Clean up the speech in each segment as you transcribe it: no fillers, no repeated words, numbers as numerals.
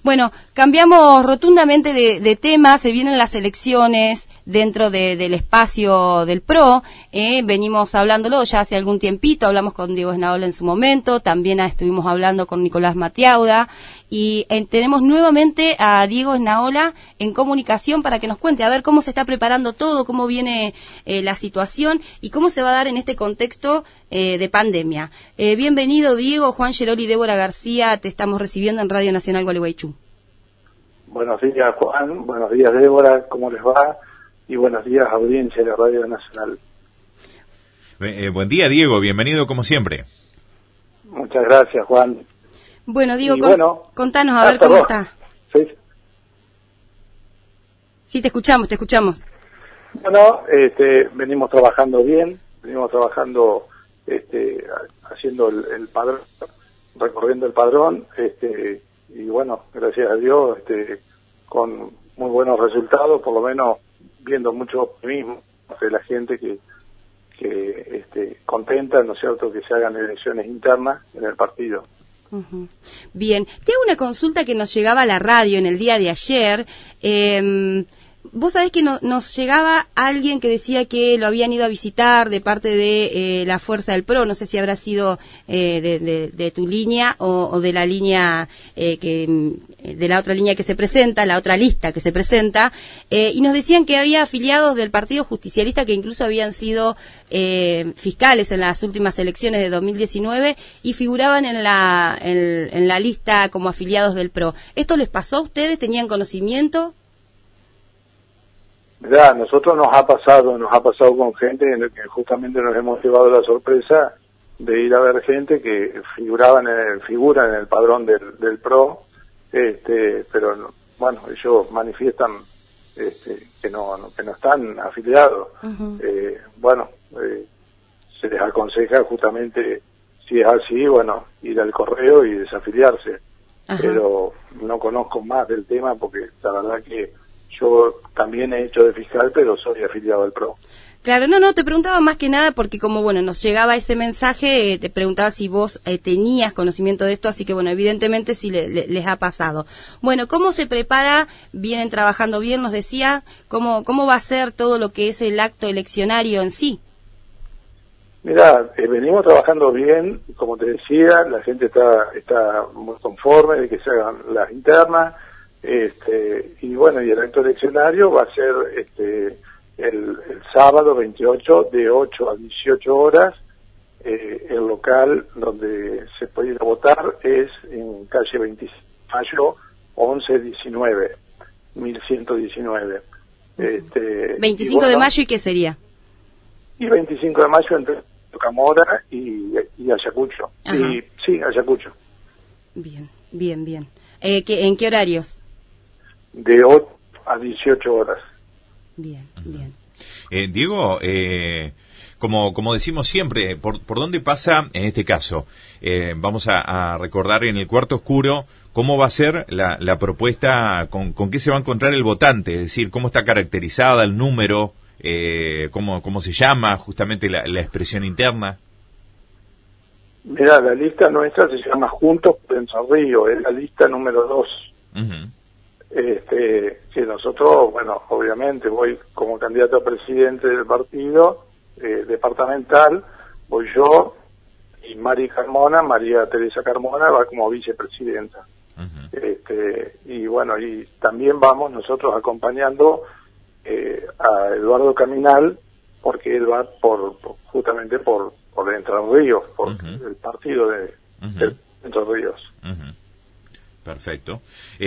Bueno, cambiamos rotundamente de tema, se vienen las elecciones dentro del espacio del PRO, venimos hablándolo ya hace algún tiempito, hablamos con Diego Esnaola en su momento, también estuvimos hablando con Nicolás Matiauda, y tenemos nuevamente a Diego Esnaola en comunicación para que nos cuente a ver cómo se está preparando todo, cómo viene la situación y cómo se va a dar en este contexto de pandemia. Bienvenido, Diego. Juan Geroli y Débora García, te estamos recibiendo en Radio Nacional Gualeguaychú. Buenos días, Juan. Buenos días, Débora. ¿Cómo les va? Y buenos días, audiencia de Radio Nacional. Buen día, Diego. Bienvenido como siempre. Muchas gracias, Juan. Bueno, Diego, contanos a ver cómo está. ¿Sí? Sí, te escuchamos. Bueno, venimos trabajando bien, haciendo el padrón, recorriendo el padrón, y bueno, gracias a Dios, con muy buenos resultados, por lo menos viendo mucho optimismo de la gente que contenta, ¿no es cierto?, que se hagan elecciones internas en el partido. Uh-huh. Bien, te hago una consulta que nos llegaba a la radio en el día de ayer. Vos sabés que nos llegaba alguien que decía que lo habían ido a visitar de parte de la Fuerza del PRO, no sé si habrá sido de tu línea o de la línea de la otra línea que se presenta, la otra lista que se presenta, y nos decían que había afiliados del Partido Justicialista que incluso habían sido fiscales en las últimas elecciones de 2019 y figuraban en la lista como afiliados del PRO. ¿Esto les pasó a ustedes? ¿Tenían conocimiento? Mirá, nosotros nos ha pasado con gente en el que justamente nos hemos llevado la sorpresa de ir a ver gente que figura en el padrón del PRO, pero bueno, ellos manifiestan que no están afiliados. Uh-huh. Se les aconseja justamente, si es así, bueno, ir al correo y desafiliarse. Uh-huh. Pero no conozco más del tema porque la verdad que yo también he hecho de fiscal, pero soy afiliado al PRO. Claro, no, te preguntaba más que nada porque como, bueno, nos llegaba ese mensaje, te preguntaba si vos tenías conocimiento de esto, así que, bueno, evidentemente sí les ha pasado. Bueno, ¿cómo se prepara? Vienen trabajando bien, nos decía, ¿cómo va a ser todo lo que es el acto eleccionario en sí? Mirá, venimos trabajando bien, como te decía, la gente está muy conforme de que se hagan las internas, y bueno, y el acto eleccionario va a ser el sábado 28 de 8 a 18 horas. El local donde se puede ir a votar es en calle 25 de Mayo 1119, 1119. 25 de Mayo, ¿y qué sería? Y 25 de Mayo entre Camora y Ayacucho. Ajá. Y sí, Ayacucho. Bien. ¿En qué horarios? De 8 a 18 horas. Bien. Diego, como decimos siempre, ¿por dónde pasa en este caso? Vamos a recordar en el cuarto oscuro cómo va a ser la propuesta, con qué se va a encontrar el votante, es decir, cómo está caracterizada el número, cómo se llama justamente la expresión interna. Mira, la lista nuestra se llama Juntos por Entre Ríos, es la lista número 2. Uh-huh. Que nosotros, bueno, obviamente voy como candidato a presidente del partido departamental, voy yo y María Teresa Carmona va como vicepresidenta. Uh-huh. Y bueno, y también vamos nosotros acompañando a Eduardo Caminal, porque él va justamente por Entre Ríos, por uh-huh. el partido de Entre Ríos. Uh-huh. Perfecto.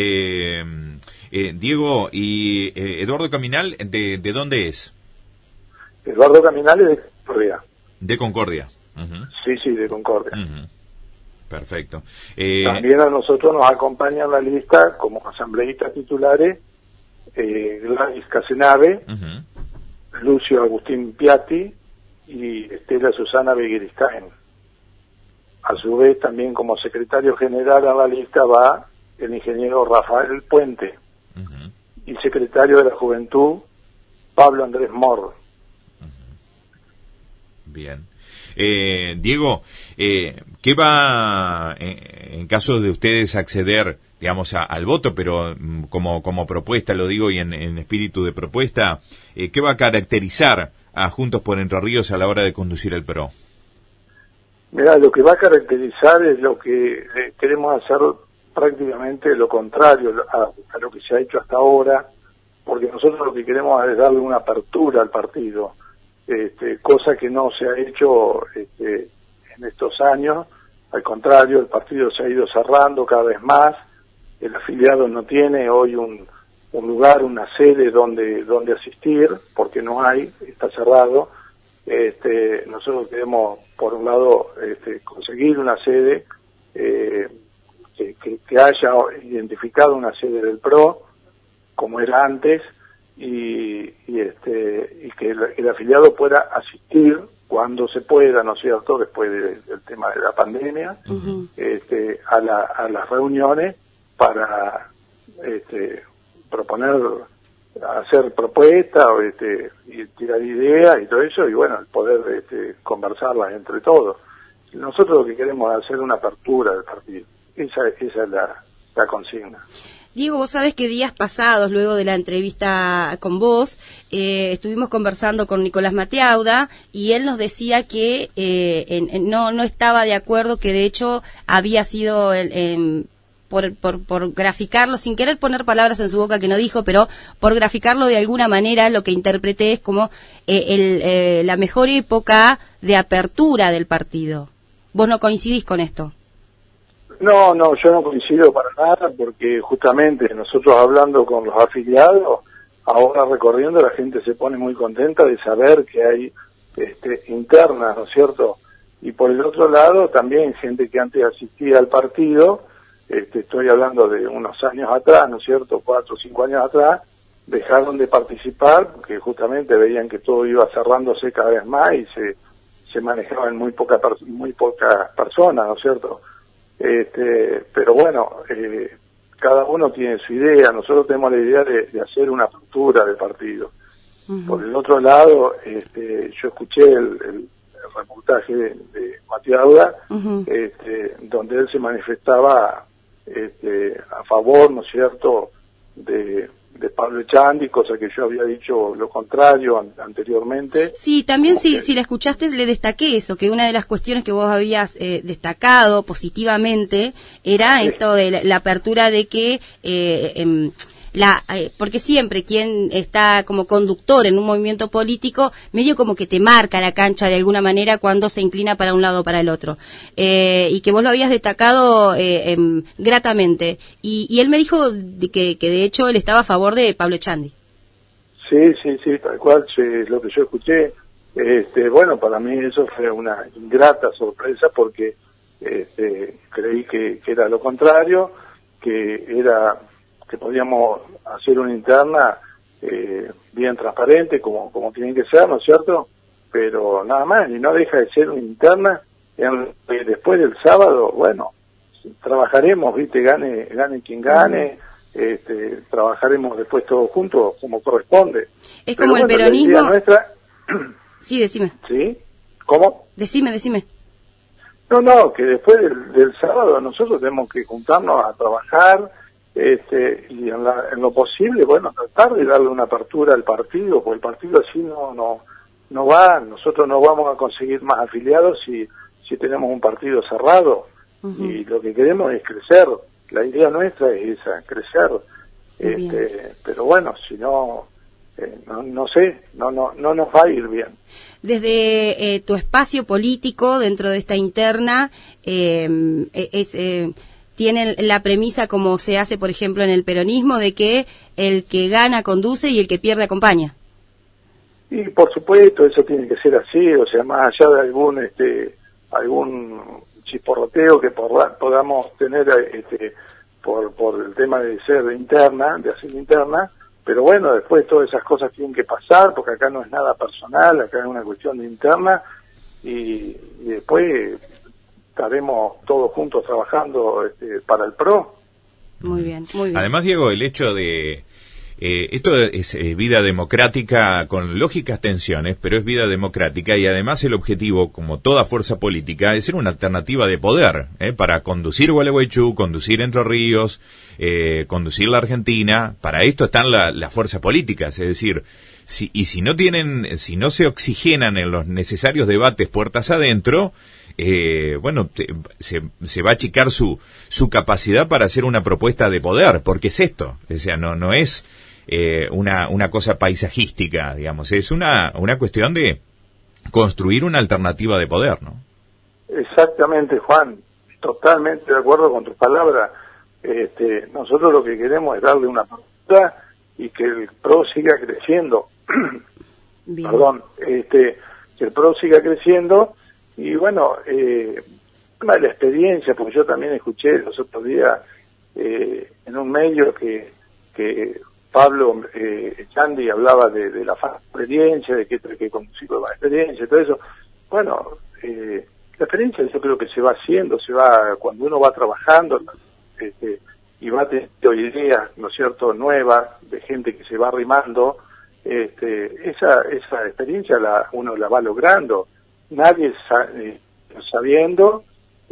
Diego, ¿y Eduardo Caminal de dónde es? Eduardo Caminal es de Concordia. De Concordia. Uh-huh. Sí, de Concordia. Uh-huh. Perfecto. También a nosotros nos acompaña en la lista como asambleístas titulares Gladys Casenave, uh-huh. Lucio Agustín Piatti y Estela Susana Begiristain. A su vez, también como secretario general a la lista va el ingeniero Rafael Puente, uh-huh. y secretario de la Juventud, Pablo Andrés Mor. Uh-huh. Bien. Diego, ¿qué va, en caso de ustedes acceder digamos, al voto, pero como propuesta, lo digo, y en espíritu de propuesta, ¿qué va a caracterizar a Juntos por Entre Ríos a la hora de conducir el PRO? Mira, lo que va a caracterizar es lo que queremos hacer prácticamente lo contrario a lo que se ha hecho hasta ahora, porque nosotros lo que queremos es darle una apertura al partido, cosa que no se ha hecho en estos años. Al contrario, el partido se ha ido cerrando cada vez más. El afiliado no tiene hoy un lugar, una sede donde asistir, porque no hay, está cerrado. Nosotros queremos, por un lado, conseguir una sede, que haya identificado una sede del PRO, como era antes, y que el afiliado pueda asistir cuando se pueda, ¿no es cierto?, después del tema de la pandemia, a las reuniones para proponer, hacer propuestas y tirar ideas y todo eso, y bueno, poder conversarlas entre todos. Nosotros lo que queremos es hacer una apertura del partido. Esa es la consigna. Diego, vos sabés que días pasados, luego de la entrevista con vos, estuvimos conversando con Nicolás Mateauda y él nos decía que no estaba de acuerdo, que de hecho había sido por graficarlo, sin querer poner palabras en su boca que no dijo, pero por graficarlo de alguna manera, lo que interpreté es como la mejor época de apertura del partido. ¿Vos no coincidís con esto? No, yo no coincido para nada, porque justamente nosotros hablando con los afiliados, ahora recorriendo, la gente se pone muy contenta de saber que hay internas, ¿no es cierto? Y por el otro lado, también gente que antes asistía al partido, estoy hablando de unos años atrás, ¿no es cierto?, 4 o 5 años atrás, dejaron de participar porque justamente veían que todo iba cerrándose cada vez más y se manejaban muy pocas personas, ¿no es cierto? Pero bueno, cada uno tiene su idea. Nosotros tenemos la idea de hacer una apertura del partido. Uh-huh. Por el otro lado, yo escuché el reportaje de Mateauda, uh-huh, donde él se manifestaba a favor, ¿no es cierto?, de Pablo Echandi, cosa que yo había dicho lo contrario anteriormente. Sí, también si la escuchaste le destaqué eso, que una de las cuestiones que vos habías destacado positivamente era esto de la apertura de que porque siempre quien está como conductor en un movimiento político medio como que te marca la cancha de alguna manera cuando se inclina para un lado o para el otro, y que vos lo habías destacado gratamente, y él me dijo que de hecho él estaba a favor de Pablo Echandi. Sí, tal cual, es lo que yo escuché. Bueno, para mí eso fue una ingrata sorpresa, porque creí que era lo contrario, que podíamos hacer una interna bien transparente, como tiene que ser, ¿no es cierto? Pero nada más, y no deja de ser una interna. Después del sábado, bueno, trabajaremos, ¿viste? Gane quien gane, trabajaremos después todos juntos, como corresponde. Es como el peronismo... Nuestra... Sí, decime. ¿Sí? ¿Cómo? Decime. No, que después del sábado nosotros tenemos que juntarnos a trabajar, y en lo posible, bueno, tratar de darle una apertura al partido, porque el partido así no va. Nosotros no vamos a conseguir más afiliados si tenemos un partido cerrado. Uh-huh. Y lo que queremos es crecer. La idea nuestra es esa, crecer. Pero bueno, si no, no sé, no nos va a ir bien. Desde tu espacio político dentro de esta interna, tienen la premisa, como se hace, por ejemplo, en el peronismo, de que el que gana conduce y el que pierde acompaña. Y por supuesto, eso tiene que ser así, o sea, más allá de algún chisporroteo que podamos tener por el tema de ser interna, de hacer interna, pero bueno, después todas esas cosas tienen que pasar, porque acá no es nada personal, acá es una cuestión de interna, y después estaremos todos juntos trabajando para el PRO. Muy bien. Además, Diego, el hecho de Esto es vida democrática con lógicas tensiones, pero es vida democrática y además el objetivo, como toda fuerza política, es ser una alternativa de poder, para conducir Gualeguaychú, conducir Entre Ríos, conducir la Argentina. Para esto están las fuerzas políticas, es decir, si no se oxigenan en los necesarios debates puertas adentro, se va a achicar su capacidad para hacer una propuesta de poder, porque es esto, o sea, no es una cosa paisajística, digamos, es una cuestión de construir una alternativa de poder, ¿no? Exactamente, Juan, totalmente de acuerdo con tus palabras. Nosotros lo que queremos es darle una apertura y que el PRO siga creciendo. Perdón, que el PRO siga creciendo. Y bueno, el tema de la experiencia, porque yo también escuché los otros días en un medio que Pablo Echandi hablaba de la experiencia, de que conducir con la experiencia y todo eso. Bueno, la experiencia yo creo que se va haciendo, cuando uno va trabajando y va teniendo ideas, ¿no es cierto?, nuevas, de gente que se va arrimando, esa experiencia uno la va logrando. Nadie sabiendo,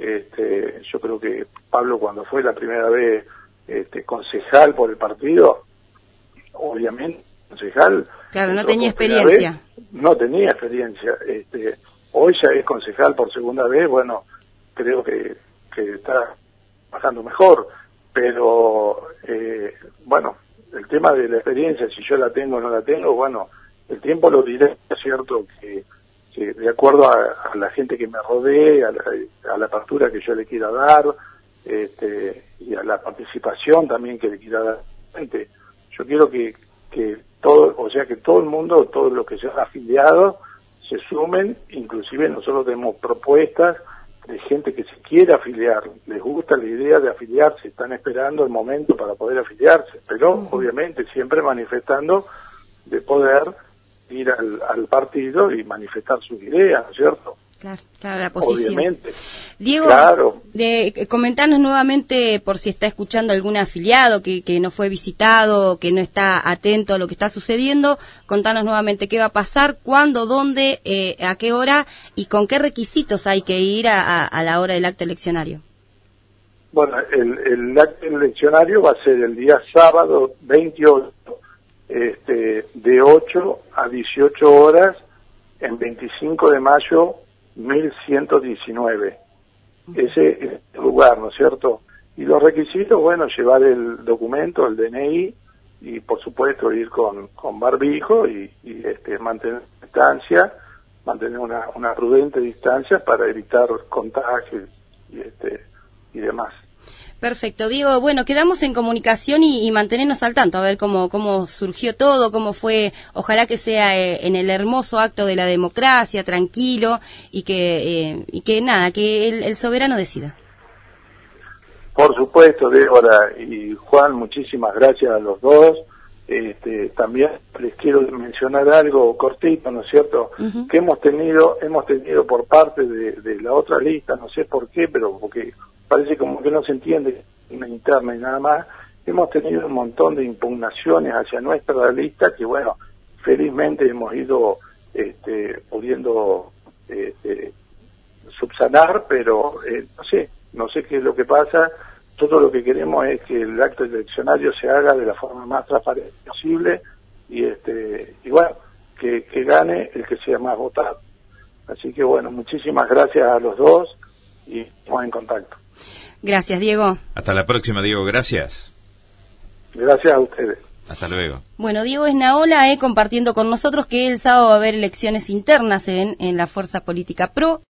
yo creo que Pablo cuando fue la primera vez concejal por el partido, obviamente concejal, claro, no tenía experiencia. No tenía experiencia. Hoy ya es concejal por segunda vez, bueno, creo que está bajando mejor, pero bueno, el tema de la experiencia, si yo la tengo o no la tengo, bueno, el tiempo lo dirá, es cierto que de acuerdo a la gente que me rodee, a la apertura que yo le quiera dar, y a la participación también que le quiera dar. Yo quiero que todo, o sea, que todo el mundo, todos los que sean afiliados, se sumen. Inclusive nosotros tenemos propuestas de gente que se quiere afiliar, les gusta la idea de afiliarse, están esperando el momento para poder afiliarse, pero obviamente siempre manifestando de poder ir al partido y manifestar sus ideas, ¿no es cierto? Claro, la posición. Obviamente. Diego, claro. Comentanos nuevamente, por si está escuchando algún afiliado que no fue visitado, que no está atento a lo que está sucediendo, contanos nuevamente qué va a pasar, cuándo, dónde, a qué hora y con qué requisitos hay que ir a la hora del acto eleccionario. Bueno, el acto eleccionario va a ser el día sábado 28, de 8 a 18 horas, en 25 de mayo 1119. Ese es el lugar, ¿no es cierto? Y los requisitos, bueno, llevar el documento, el DNI, y por supuesto ir con barbijo y mantener distancia, mantener una prudente distancia para evitar contagios y demás. Perfecto, Diego. Bueno, quedamos en comunicación y mantenernos al tanto, a ver cómo surgió todo, cómo fue. Ojalá que sea en el hermoso acto de la democracia, tranquilo, y que el soberano decida. Por supuesto, Débora y Juan, muchísimas gracias a los dos. También les quiero mencionar algo cortito, ¿no es cierto? Que hemos tenido por parte de la otra lista, no sé por qué, pero porque parece como que no se entiende una interna y nada más. Hemos tenido un montón de impugnaciones hacia nuestra lista que, bueno, felizmente hemos ido pudiendo subsanar, pero no sé qué es lo que pasa. Todo lo que queremos es que el acto eleccionario se haga de la forma más transparente posible y bueno, que gane el que sea más votado. Así que bueno, muchísimas gracias a los dos y estamos en contacto. Gracias, Diego. Hasta la próxima, Diego. Gracias. Gracias a ustedes. Hasta luego. Bueno, Diego Esnaola compartiendo con nosotros que el sábado va a haber elecciones internas en la fuerza política PRO.